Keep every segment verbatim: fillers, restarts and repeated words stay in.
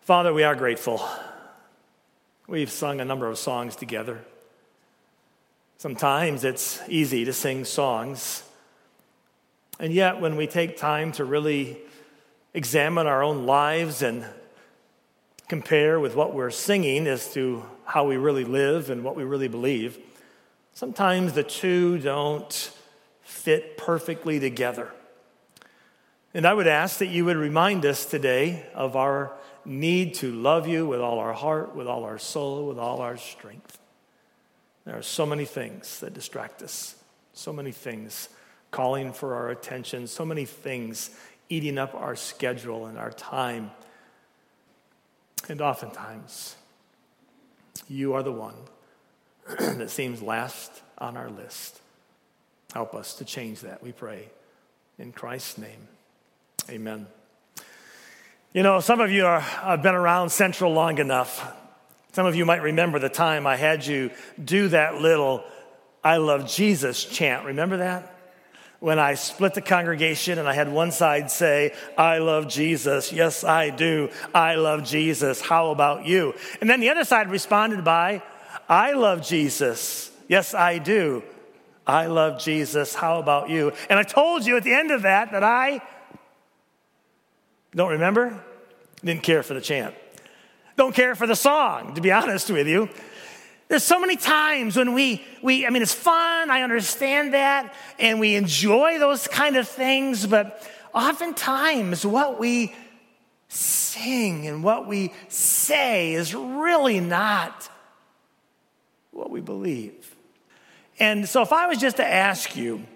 Father, we are grateful. We've sung a number of songs together. Sometimes it's easy to sing songs, and yet when we take time to really examine our own lives and compare with what we're singing as to how we really live and what we really believe, sometimes the two don't fit perfectly together. And I would ask that you would remind us today of our need to love you with all our heart, with all our soul, with all our strength. There are so many things that distract us, so many things calling for our attention, so many things eating up our schedule and our time. And oftentimes, you are the one that seems last on our list. Help us to change that, we pray. In Christ's name, amen. You know, some of you are, have been around Central long enough. Some of you might remember the time I had you do that little I love Jesus chant. Remember that? When I split the congregation and I had one side say, I love Jesus. Yes, I do. I love Jesus. How about you? And then the other side responded by, I love Jesus. Yes, I do. I love Jesus. How about you? And I told you at the end of that that I don't remember, didn't care for the chant. Don't care for the song, to be honest with you. There's so many times when we, we, I mean, it's fun, I understand that, and we enjoy those kind of things, but oftentimes what we sing and what we say is really not what we believe. And so if I was just to ask you,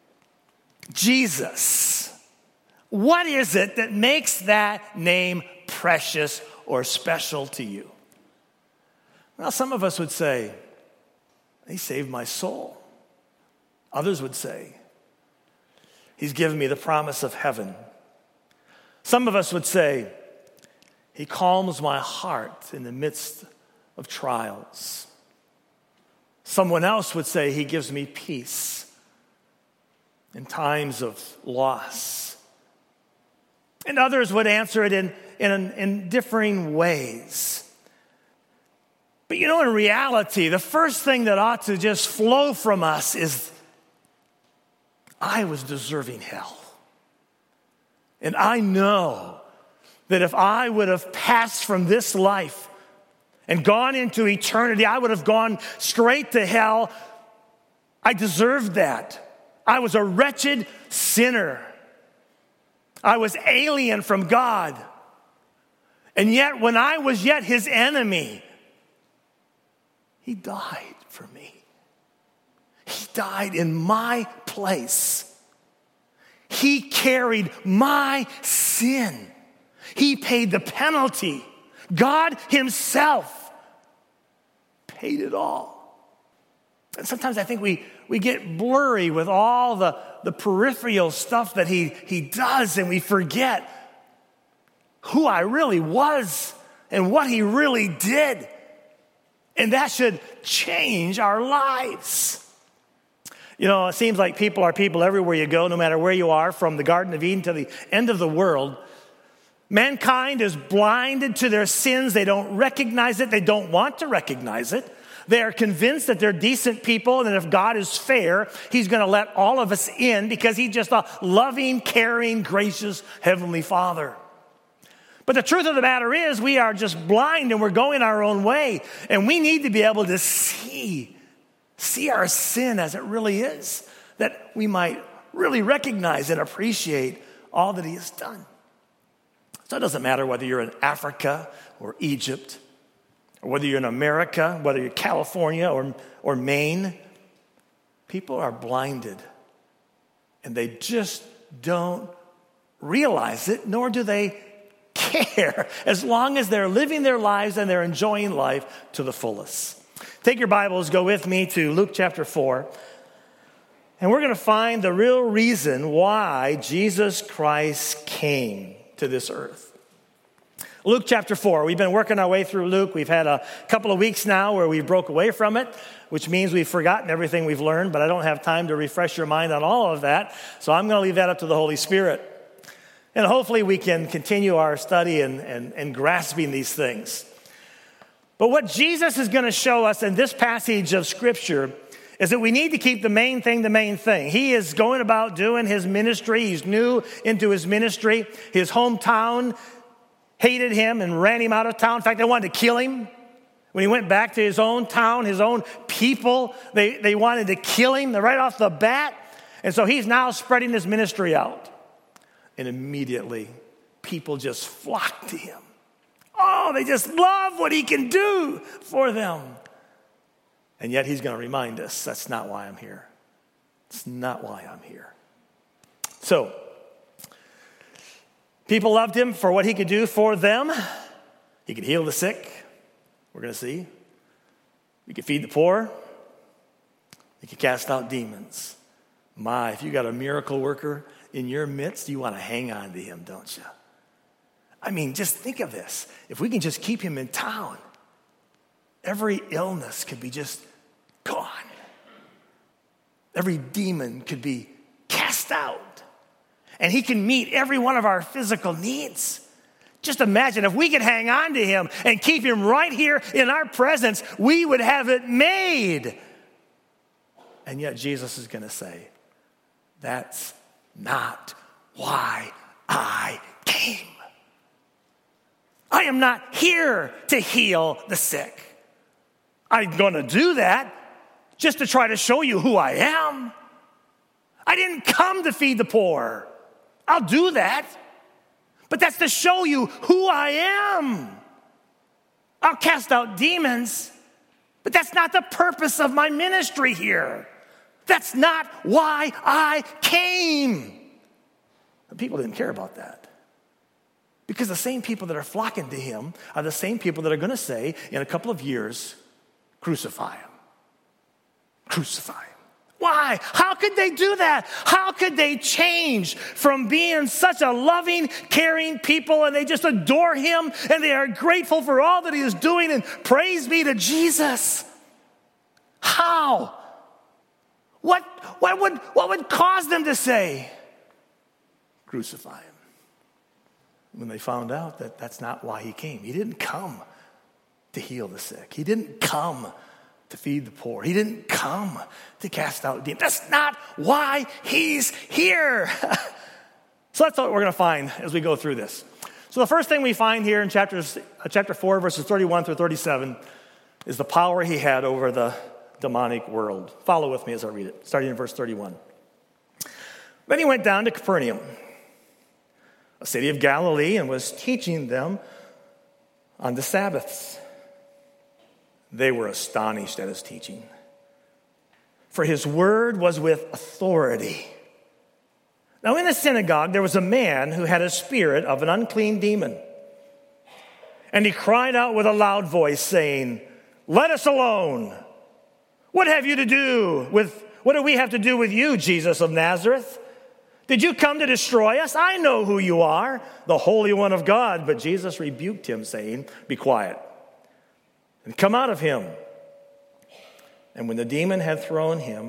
Jesus, what is it that makes that name precious or special to you? Well, some of us would say, he saved my soul. Others would say, he's given me the promise of heaven. Some of us would say, he calms my heart in the midst of trials. Someone else would say, he gives me peace in times of loss. And others would answer it in, in, in differing ways. But you know, in reality, the first thing that ought to just flow from us is, I was deserving hell. And I know that if I would have passed from this life and gone into eternity, I would have gone straight to hell. I deserved that. I was a wretched sinner. I was alien from God. And yet, when I was yet his enemy, he died for me. He died in my place. He carried my sin. He paid the penalty. God himself paid it all. And sometimes I think we, we get blurry with all the, the peripheral stuff that he, he does, and we forget who I really was and what he really did. And that should change our lives. You know, it seems like people are people everywhere you go, no matter where you are, from the Garden of Eden to the end of the world. Mankind is blinded to their sins. They don't recognize it. They don't want to recognize it. They are convinced that they're decent people and that if God is fair, he's going to let all of us in because he's just a loving, caring, gracious Heavenly Father. But the truth of the matter is we are just blind and we're going our own way. And we need to be able to see, see our sin as it really is, that we might really recognize and appreciate all that he has done. So it doesn't matter whether you're in Africa or Egypt, or whether you're in America, whether you're California or, or Maine. People are blinded, and they just don't realize it, nor do they care, as long as they're living their lives and they're enjoying life to the fullest. Take your Bibles, go with me to Luke chapter four, and we're going to find the real reason why Jesus Christ came to this earth. Luke chapter four. We've been working our way through Luke. We've had a couple of weeks now where we broke away from it, which means we've forgotten everything we've learned, but I don't have time to refresh your mind on all of that, so I'm going to leave that up to the Holy Spirit. And hopefully we can continue our study and, and, and grasping these things. But what Jesus is going to show us in this passage of Scripture is that we need to keep the main thing the main thing. He is going about doing his ministry. He's new into his ministry. His hometown hated him and ran him out of town. In fact, they wanted to kill him. When he went back to his own town, his own people, they, they wanted to kill him right off the bat. And so he's now spreading his ministry out. And immediately, people just flock to him. Oh, they just love what he can do for them. And yet he's going to remind us, that's not why I'm here. It's not why I'm here. So, people loved him for what he could do for them. He could heal the sick, we're going to see. He could feed the poor. He could cast out demons. My, if you got a miracle worker in your midst, you want to hang on to him, don't you? I mean, just think of this. If we can just keep him in town, every illness could be just gone. Every demon could be cast out. And he can meet every one of our physical needs. Just imagine if we could hang on to him and keep him right here in our presence, we would have it made. And yet Jesus is going to say, that's not why I came. I am not here to heal the sick. I'm going to do that just to try to show you who I am. I didn't come to feed the poor. I'll do that. But that's to show you who I am. I'll cast out demons, but that's not the purpose of my ministry here. That's not why I came. But people didn't care about that. Because the same people that are flocking to him are the same people that are going to say in a couple of years, crucify him. Crucify him. Why? How could they do that? How could they change from being such a loving, caring people and they just adore him and they are grateful for all that he is doing and praise be to Jesus? How? What, what, would, what would cause them to say, crucify him? When they found out that that's not why he came. He didn't come to heal the sick. He didn't come to feed the poor. He didn't come to cast out demons. That's not why he's here. So that's what we're going to find as we go through this. So the first thing we find here in chapters, uh, chapter four, verses thirty-one through thirty-seven, is the power he had over the demonic world. Follow with me as I read it, starting in verse thirty-one. Then he went down to Capernaum, a city of Galilee, and was teaching them on the Sabbaths. They were astonished at his teaching, for his word was with authority. Now in the synagogue there was a man who had a spirit of an unclean demon. And he cried out with a loud voice, saying, "Let us alone. What have you to do with, what do we have to do with you, Jesus of Nazareth? Did you come to destroy us? I know who you are, the Holy One of God." But Jesus rebuked him, saying, "Be quiet, and come out of him." And when the demon had thrown him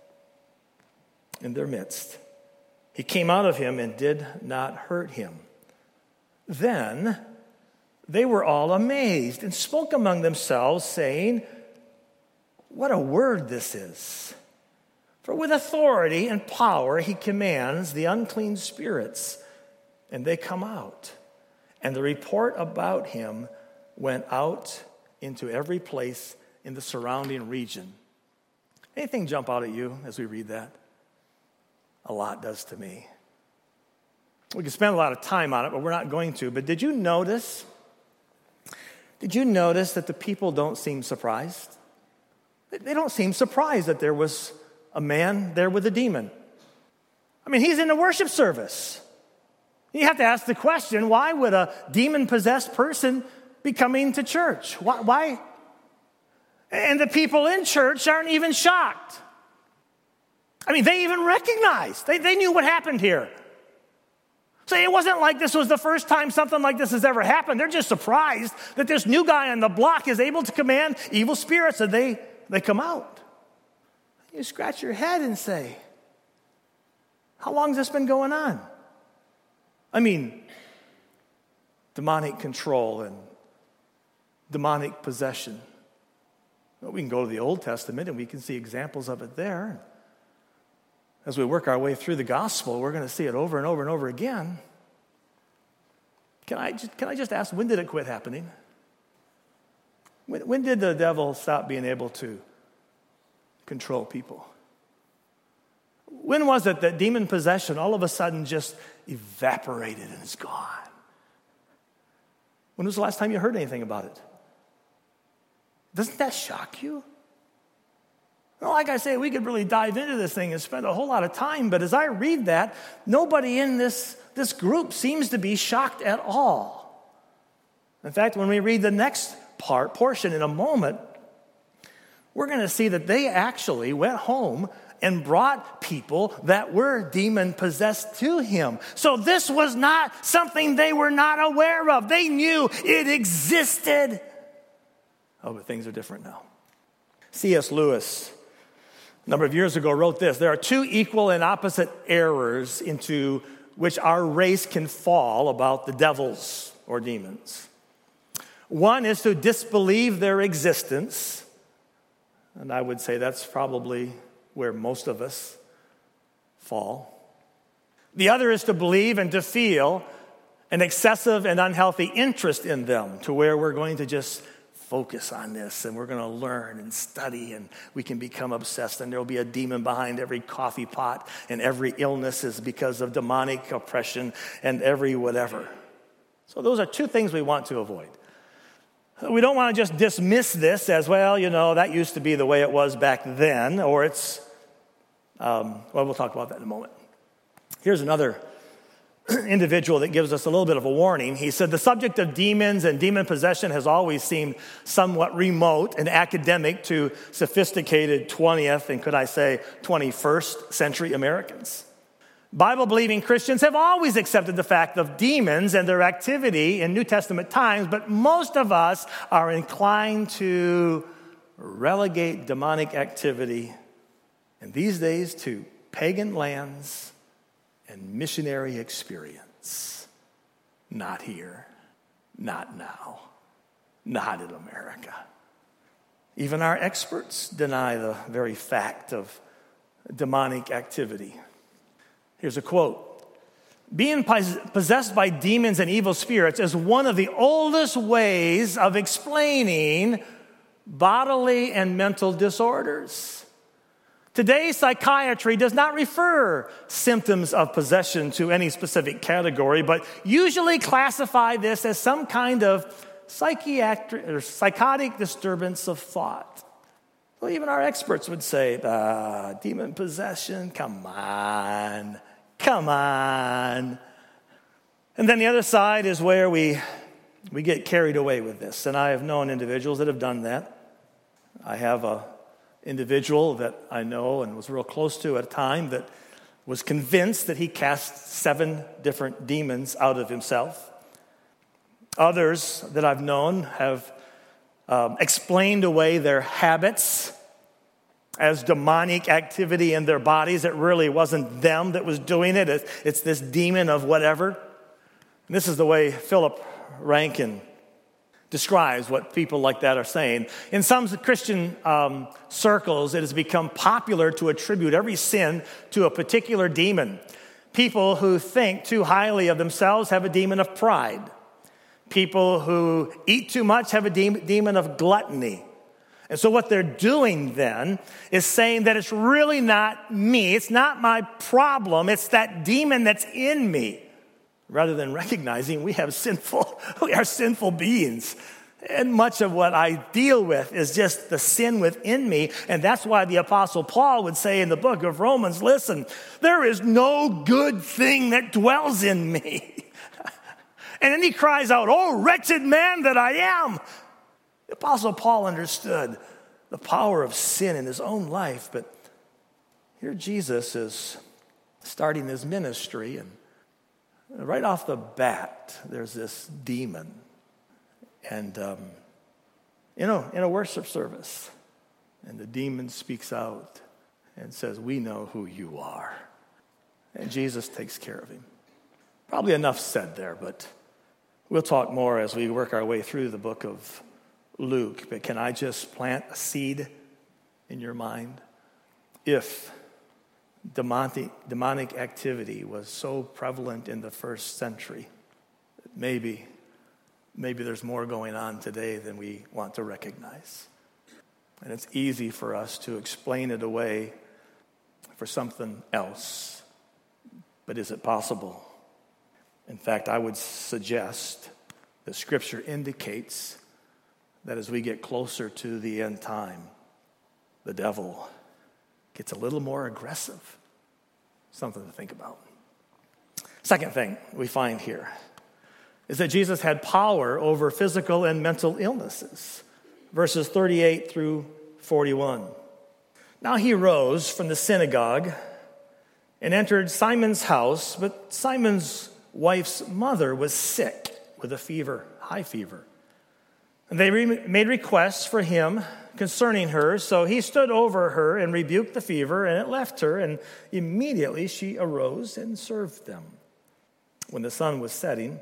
in their midst, he came out of him and did not hurt him. Then they were all amazed and spoke among themselves, saying, "What a word this is! For with authority and power he commands the unclean spirits, and they come out." And the report about him went out into every place in the surrounding region. Anything jump out at you as we read that? A lot does to me. We could spend a lot of time on it, but we're not going to. But did you notice, did you notice that the people don't seem surprised? They don't seem surprised that there was a man there with a demon. I mean, he's in the worship service. You have to ask the question, why would a demon-possessed person be coming to church? Why, why? And the people in church aren't even shocked. I mean, they even recognized. They, they knew what happened here. So it wasn't like this was the first time something like this has ever happened. They're just surprised that this new guy on the block is able to command evil spirits, and they, they come out. You scratch your head and say, how long has this been going on? I mean, demonic control and demonic possession. Well, we can go to the Old Testament and we can see examples of it there. As we work our way through the gospel, we're going to see it over and over and over again. Can I just, can I just ask, when did it quit happening? When, when did the devil stop being able to control people? When was it that demon possession all of a sudden just evaporated and is gone? When was the last time you heard anything about it? Doesn't that shock you? Well, like I say, we could really dive into this thing and spend a whole lot of time, but as I read that, nobody in this, this group seems to be shocked at all. In fact, when we read the next part, portion in a moment, we're going to see that they actually went home and brought people that were demon-possessed to him. So this was not something they were not aware of. They knew it existed. Oh, but things are different now. C S Lewis, a number of years ago, wrote this: there are two equal and opposite errors into which our race can fall about the devils or demons. One is to disbelieve their existence, and I would say that's probably where most of us fall. The other is to believe and to feel an excessive and unhealthy interest in them, to where we're going to just focus on this and we're going to learn and study and we can become obsessed, and there will be a demon behind every coffee pot, and every illness is because of demonic oppression, and every whatever. So those are two things we want to avoid. We don't want to just dismiss this as, well, you know, that used to be the way it was back then, or it's, um, well, we'll talk about that in a moment. Here's another individual that gives us a little bit of a warning. He said, the subject of demons and demon possession has always seemed somewhat remote and academic to sophisticated twentieth and could I say twenty-first century Americans. Bible-believing Christians have always accepted the fact of demons and their activity in New Testament times, but most of us are inclined to relegate demonic activity in these days to pagan lands and missionary experience. Not here, not now, not in America. Even our experts deny the very fact of demonic activity. Here's a quote: being possessed by demons and evil spirits is one of the oldest ways of explaining bodily and mental disorders. Today's psychiatry does not refer symptoms of possession to any specific category, but usually classify this as some kind of psychiatric or psychotic disturbance of thought. Well, even our experts would say, ah, demon possession, come on, come on. And then the other side is where we, we get carried away with this. And I have known individuals that have done that. I have a individual that I know and was real close to at a time that was convinced that he cast seven different demons out of himself. Others that I've known have um, explained away their habits as demonic activity in their bodies. It really wasn't them that was doing it. It's, it's this demon of whatever. And this is the way Philip Rankin describes what people like that are saying. In some Christian um, circles, it has become popular to attribute every sin to a particular demon. People who think too highly of themselves have a demon of pride. People who eat too much have a de- demon of gluttony. And so what they're doing then is saying that it's really not me, it's not my problem, it's that demon that's in me. Rather than recognizing we have sinful, we are sinful beings. And much of what I deal with is just the sin within me. And that's why the Apostle Paul would say in the book of Romans, listen, there is no good thing that dwells in me. And then he cries out, oh, wretched man that I am. The Apostle Paul understood the power of sin in his own life. But here Jesus is starting his ministry, and right off the bat, there's this demon. And um, in, a, in a worship service, and the demon speaks out and says, we know who you are. And Jesus takes care of him. Probably enough said there, but we'll talk more as we work our way through the book of Luke. But can I just plant a seed in your mind? If demonic, demonic activity was so prevalent in the first century, maybe, maybe there's more going on today than we want to recognize. And it's easy for us to explain it away for something else. But is it possible? In fact, I would suggest that Scripture indicates that as we get closer to the end time, the devil gets a little more aggressive. Something to think about. Second thing we find here is that Jesus had power over physical and mental illnesses. Verses thirty-eight through forty-one. Now he rose from the synagogue and entered Simon's house, but Simon's wife's mother was sick with a fever, high fever. And they re- made requests for him concerning her, so he stood over her and rebuked the fever, and it left her, and immediately she arose and served them. When the sun was setting,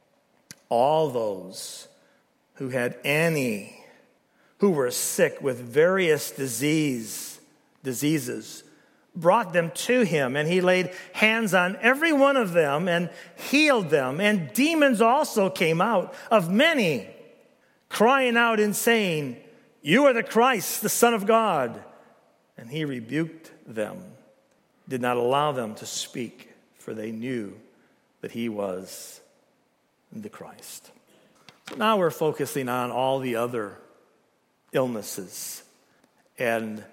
all those who had any who were sick with various disease, diseases, brought them to him, and he laid hands on every one of them and healed them. And demons also came out of many, crying out and saying, "You are the Christ, the Son of God." And he rebuked them, did not allow them to speak, for they knew that he was the Christ. So now we're focusing on all the other illnesses, and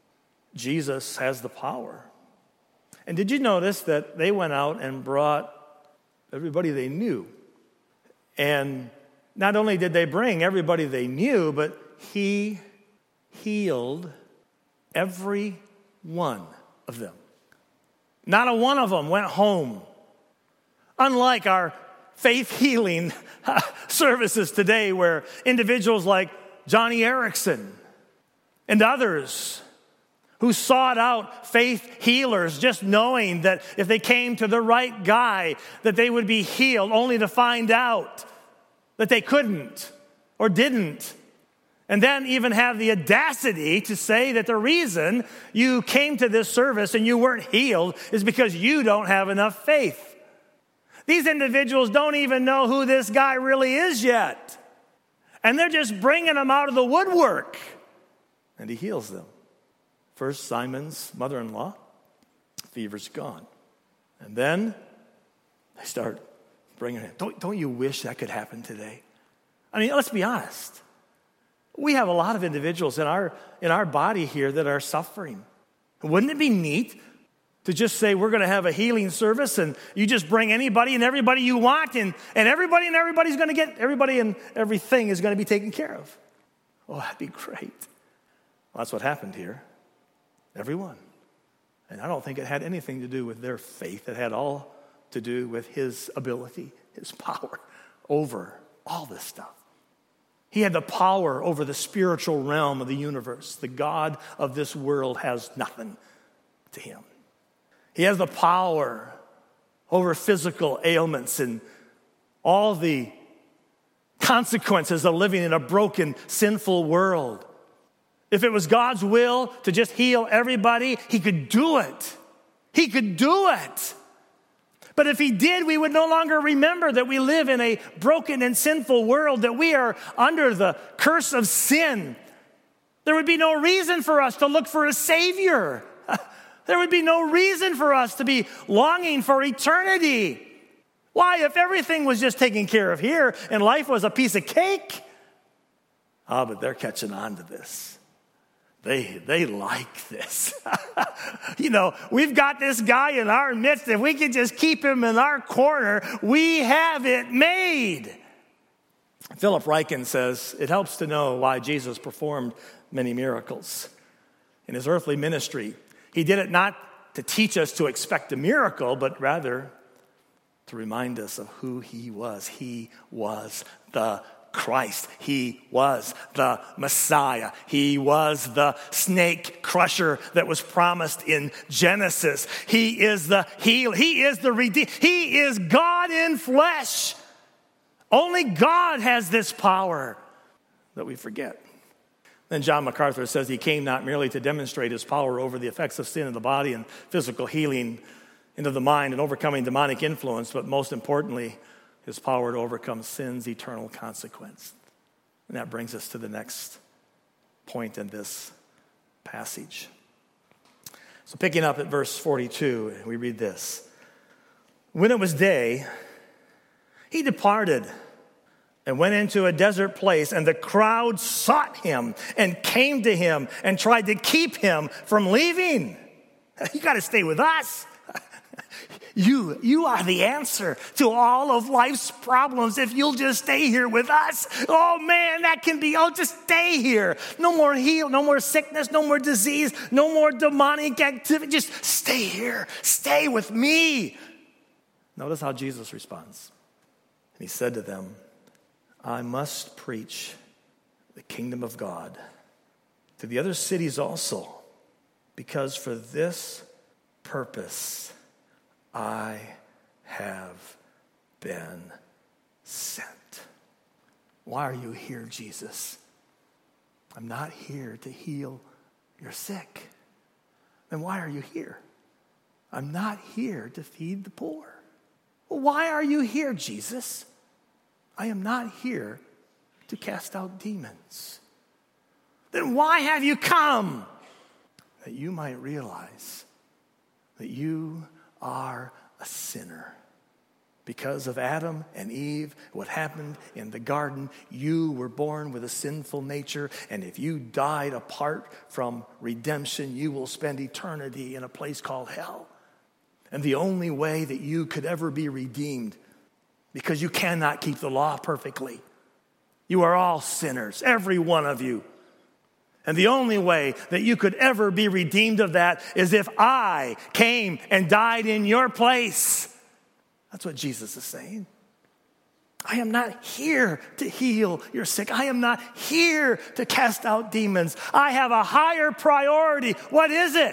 Jesus has the power. And did you notice that they went out and brought everybody they knew? And not only did they bring everybody they knew, but he healed every one of them. Not a one of them went home. Unlike our faith healing services today, where individuals like Johnny Erickson and others who sought out faith healers, just knowing that if they came to the right guy, that they would be healed, only to find out that they couldn't or didn't. And then even have the audacity to say that the reason you came to this service and you weren't healed is because you don't have enough faith. These individuals don't even know who this guy really is yet. And they're just bringing him out of the woodwork. And he heals them. First, Simon's mother-in-law, fever's gone. And then they start bringing him. Don't, don't you wish that could happen today? I mean, let's be honest. We have a lot of individuals in our, in our body here that are suffering. Wouldn't it be neat to just say we're going to have a healing service and you just bring anybody and everybody you want, and, and everybody and everybody's going to get, everybody and everything is going to be taken care of? Oh, that'd be great. Well, that's what happened here. Everyone. And I don't think it had anything to do with their faith. It had all to do with his ability, his power over all this stuff. He had the power over the spiritual realm of the universe. The God of this world has nothing to him. He has the power over physical ailments and all the consequences of living in a broken, sinful world. If it was God's will to just heal everybody, he could do it. He could do it. But if he did, we would no longer remember that we live in a broken and sinful world, that we are under the curse of sin. There would be no reason for us to look for a Savior. There would be no reason for us to be longing for eternity. Why? If everything was just taken care of here and life was a piece of cake. Ah, but they're catching on to this. They they like this. You know, we've got this guy in our midst. If we could just keep him in our corner, we have it made. Philip Ryken says, it helps to know why Jesus performed many miracles. In his earthly ministry, he did it not to teach us to expect a miracle, but rather to remind us of who he was. He was the Christ. He was the Messiah. He was the snake crusher that was promised in Genesis. He is the healer. He is the redeemer. He is God in flesh. Only God has this power that we forget. Then John MacArthur says he came not merely to demonstrate his power over the effects of sin in the body and physical healing into the mind and overcoming demonic influence, but most importantly, his power to overcome sin's eternal consequence. And that brings us to the next point in this passage. So picking up at verse forty-two, we read this. When it was day, he departed and went into a desert place, and the crowd sought him and came to him and tried to keep him from leaving. You got to stay with us. You, you are the answer to all of life's problems if you'll just stay here with us. Oh man, that can be, oh, just stay here. No more heal, no more sickness, no more disease, no more demonic activity. Just stay here. Stay with me. Notice how Jesus responds. And he said to them, I must preach the kingdom of God to the other cities also, because for this purpose I have been sent. Why are you here, Jesus? I'm not here to heal your sick. Then why are you here? I'm not here to feed the poor. Well, why are you here, Jesus? I am not here to cast out demons. Then why have you come? That you might realize that you are a sinner. Because of Adam and Eve, what happened in the garden, you were born with a sinful nature, and if you died apart from redemption, you will spend eternity in a place called hell. And the only way that you could ever be redeemed, because you cannot keep the law perfectly. You are all sinners, every one of you. And the only way that you could ever be redeemed of that is if I came and died in your place. That's what Jesus is saying. I am not here to heal your sick. I am not here to cast out demons. I have a higher priority. What is it?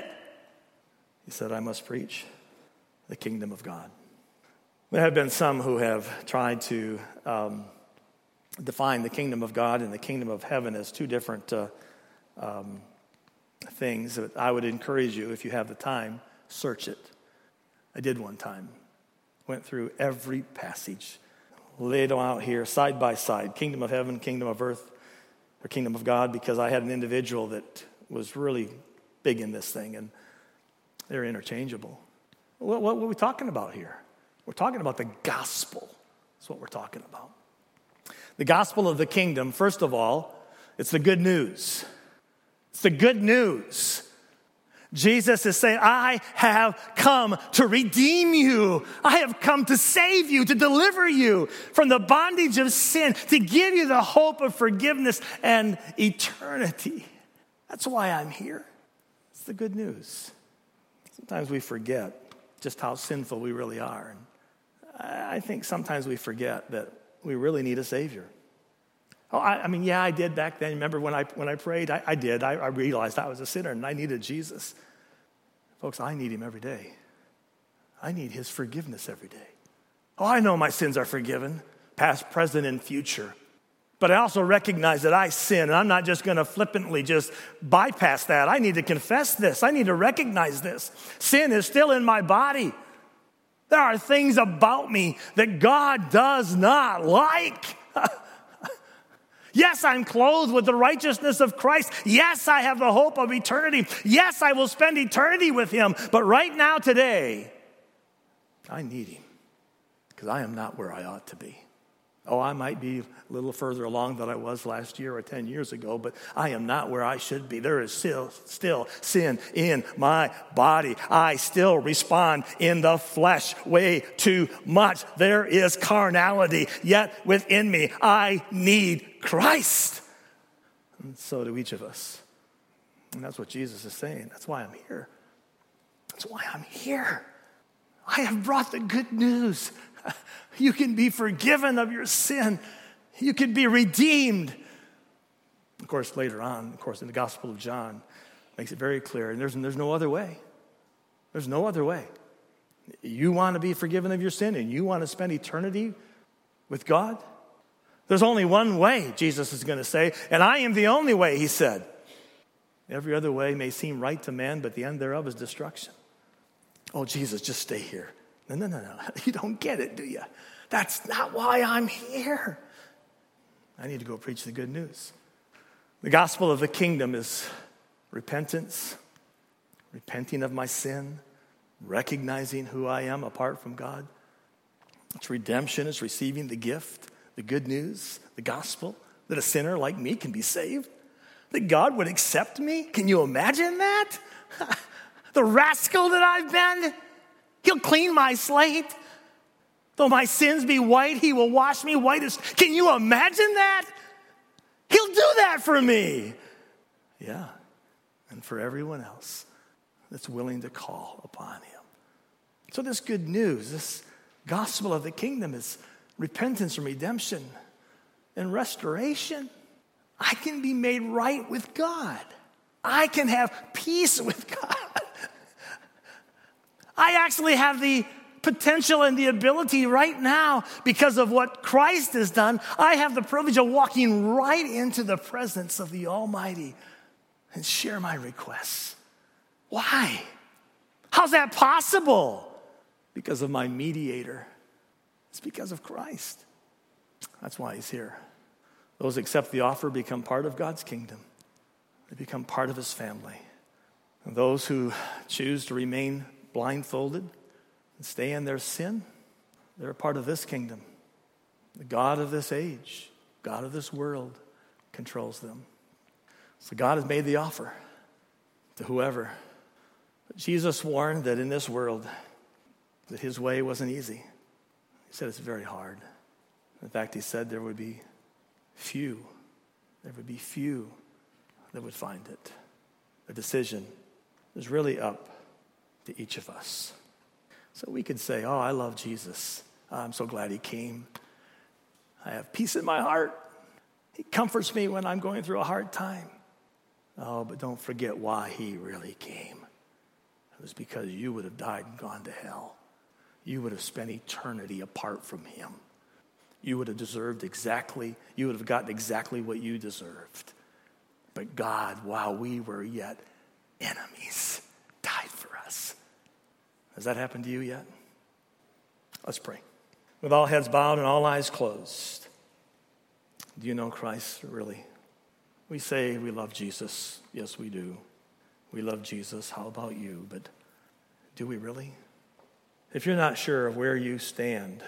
He said, I must preach the kingdom of God. There have been some who have tried to um, define the kingdom of God and the kingdom of heaven as two different uh, um, things. I would encourage you, if you have the time, search it. I did one time. Went through every passage, laid them out here side by side, kingdom of heaven, kingdom of earth, or kingdom of God, because I had an individual that was really big in this thing, and they're interchangeable. What, what, what are we talking about here? We're talking about the gospel. That's what we're talking about. The gospel of the kingdom, first of all, it's the good news. It's the good news. Jesus is saying, I have come to redeem you. I have come to save you, to deliver you from the bondage of sin, to give you the hope of forgiveness and eternity. That's why I'm here. It's the good news. Sometimes we forget just how sinful we really are. And I think sometimes we forget that we really need a Savior. Oh, I, I mean, yeah, I did back then. Remember when I when I prayed? I, I did. I, I realized I was a sinner and I needed Jesus. Folks, I need him every day. I need his forgiveness every day. Oh, I know my sins are forgiven, past, present, and future. But I also recognize that I sin, and I'm not just going to flippantly just bypass that. I need to confess this. I need to recognize this. Sin is still in my body. There are things about me that God does not like. Yes, I'm clothed with the righteousness of Christ. Yes, I have the hope of eternity. Yes, I will spend eternity with him. But right now, today, I need him because I am not where I ought to be. Oh, I might be a little further along than I was last year or ten years ago, but I am not where I should be. There is still, still sin in my body. I still respond in the flesh way too much. There is carnality yet within me. I need Christ. And so do each of us. And that's what Jesus is saying. That's why I'm here. That's why I'm here. I have brought the good news. You can be forgiven of your sin. You could be redeemed. Of course, later on, of course, in the Gospel of John, makes it very clear, and there's, there's no other way. There's no other way. You want to be forgiven of your sin and you want to spend eternity with God? There's only one way, Jesus is going to say, and I am the only way, he said. Every other way may seem right to man, but the end thereof is destruction. Oh, Jesus, just stay here. No, no, no, no. You don't get it, do you? That's not why I'm here. I need to go preach the good news. The gospel of the kingdom is repentance, repenting of my sin, recognizing who I am apart from God. It's redemption. It's receiving the gift, the good news, the gospel, that a sinner like me can be saved, that God would accept me. Can you imagine that? The rascal that I've been, he'll clean my slate. Though my sins be white, he will wash me white as... Can you imagine that? He'll do that for me. Yeah, and for everyone else that's willing to call upon him. So this good news, this gospel of the kingdom is repentance and redemption and restoration. I can be made right with God. I can have peace with God. I actually have the potential and the ability right now, because of what Christ has done, I have the privilege of walking right into the presence of the Almighty and share my requests. Why? How's that possible? Because of my mediator. It's because of Christ. That's why he's here. Those who accept the offer become part of God's kingdom. They become part of his family. And those who choose to remain blindfolded and stay in their sin, they're a part of this kingdom. The God of this age, God of this world, controls them. So God has made the offer to whoever. But Jesus warned that in this world, that his way wasn't easy. He said it's very hard. In fact, he said there would be few, there would be few that would find it. The decision is really up to each of us. So we could say, oh, I love Jesus. I'm so glad he came. I have peace in my heart. He comforts me when I'm going through a hard time. Oh, but don't forget why he really came. It was because you would have died and gone to hell. You would have spent eternity apart from him. You would have deserved exactly, you would have gotten exactly what you deserved. But God, while we were yet enemies, died for us. Has that happened to you yet? Let's pray. With all heads bowed and all eyes closed. Do you know Christ really? We say we love Jesus. Yes, we do. We love Jesus. How about you? But do we really? If you're not sure of where you stand,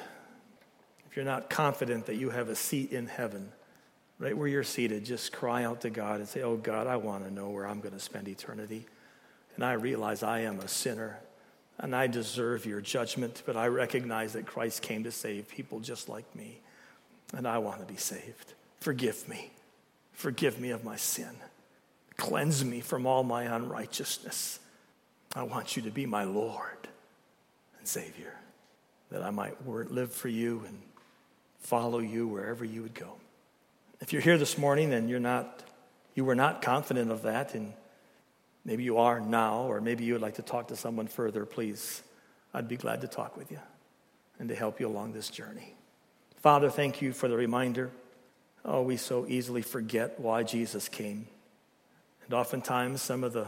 if you're not confident that you have a seat in heaven, right where you're seated, just cry out to God and say, oh God, I want to know where I'm going to spend eternity. And I realize I am a sinner and I deserve your judgment, but I recognize that Christ came to save people just like me. And I want to be saved. Forgive me. Forgive me of my sin. Cleanse me from all my unrighteousness. I want you to be my Lord and Savior, that I might live for you and follow you wherever you would go. If you're here this morning and you're not, you were not confident of that, and maybe you are now, or maybe you would like to talk to someone further, please, I'd be glad to talk with you and to help you along this journey. Father, thank you for the reminder. Oh, we so easily forget why Jesus came. And oftentimes some of the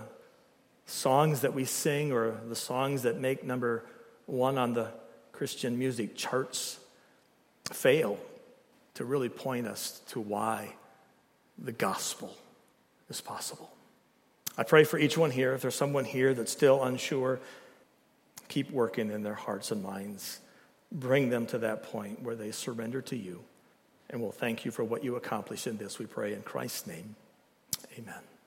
songs that we sing, or the songs that make number one on the Christian music charts, fail to really point us to why the gospel is possible. I pray for each one here. If there's someone here that's still unsure, keep working in their hearts and minds. Bring them to that point where they surrender to you. And we'll thank you for what you accomplished in this, we pray in Christ's name. Amen.